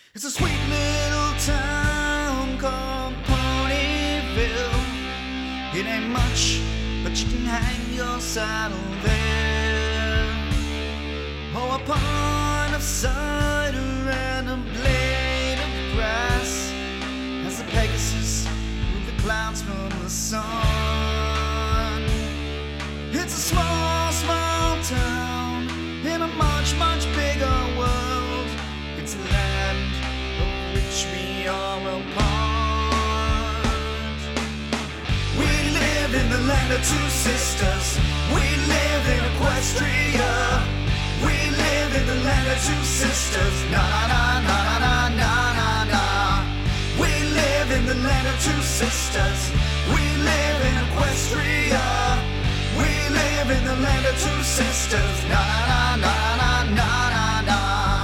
It's a sweet little town called Ponyville. It ain't much, but you can hang your saddle there. Oh, a pint of cider and a blade of grass as the Pegasus move the clouds from the sun. It's a small, small town in a much, much bigger world. It's a land of which we are a part. We live in the land of two sisters. We live in Equestria. We live in the land of two sisters. Na na na na na na na. We live in the land of two sisters. We live in Equestria. We live in the land of two sisters. Na na na na na na na.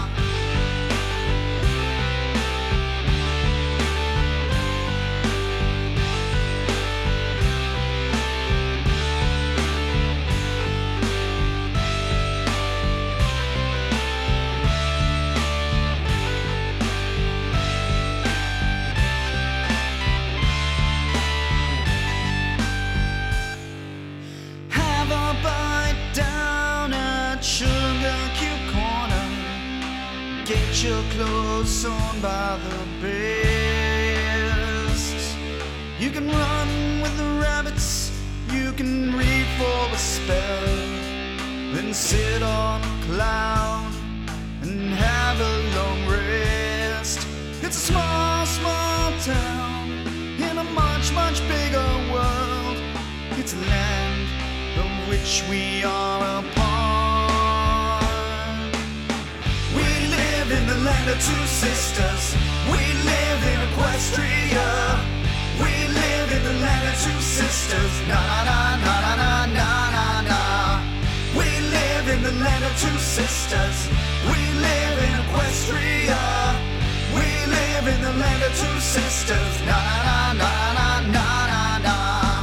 Get your clothes sewn by the best. You can run with the rabbits, you can read for a spell, then sit on a cloud and have a long rest. It's a small, small town in a much, much bigger world. It's a land of which we are a part. In the land of two sisters, we live in Equestria. We live in the land of two sisters. Na na na na na na na na. We live in the land of two sisters. We live in Equestria. We live in the land of two sisters. Na na na na na na na.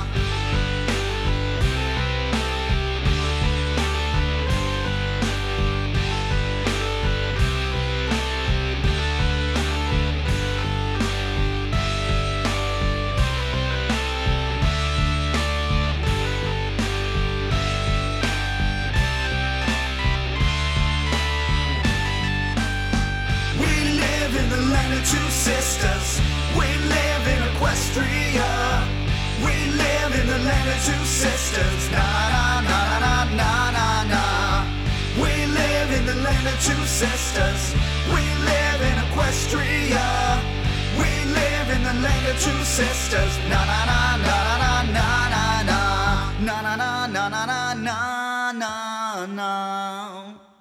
Two sisters, we live in Equestria. We live in the land of two sisters. Na na na na na na na. We live in the land of two sisters. We live in Equestria. We live in the land of two sisters. Na na na na na na na na. Na na na na na na na na.